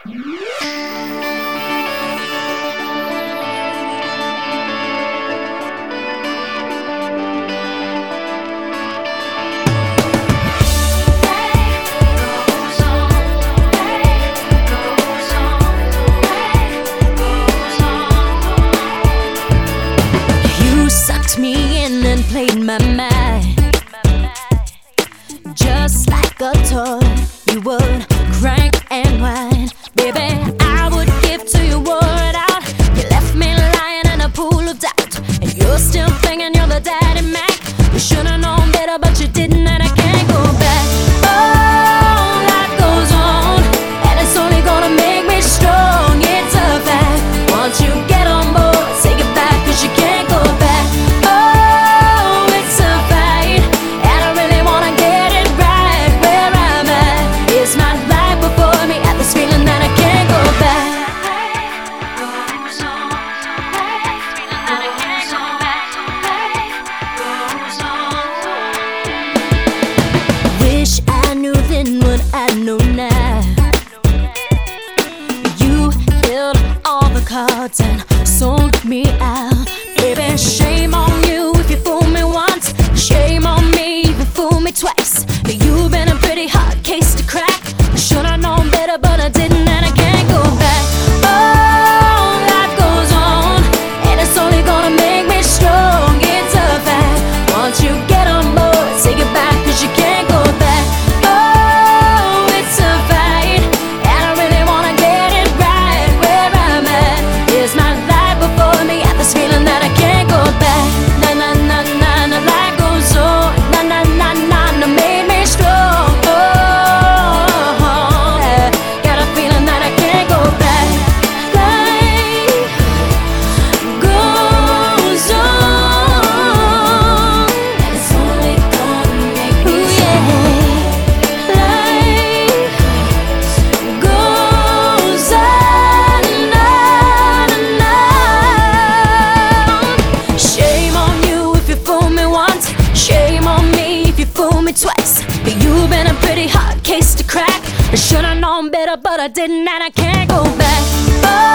Me in and played my mind just like a toy. You would crank and whine, baby. I would give to your word out. You left me lying in a pool of doubt, and you're still thinking you're the daddy Mac. You should've known better, but you didn't, and I can't go back. Oh, life goes on, and it's only gonna make me strong. It's a fact. Once you get on board, say goodbye, 'cause you can't go back. What I know now, you held all the cards and sold me out. Baby, shame on you if you fool me once. Shame on me if you fool me twice. You've been a pretty hard case to crack. I should've known better, but I didn't, and I can't go back. Oh, life goes on, and it's only gonna make me strong. It's a fact. Once you get on board, say goodbye, 'cause you can't go back. Twice, but you've been a pretty hard case to crack. I should've known better, but I didn't, and I can't go back. Oh.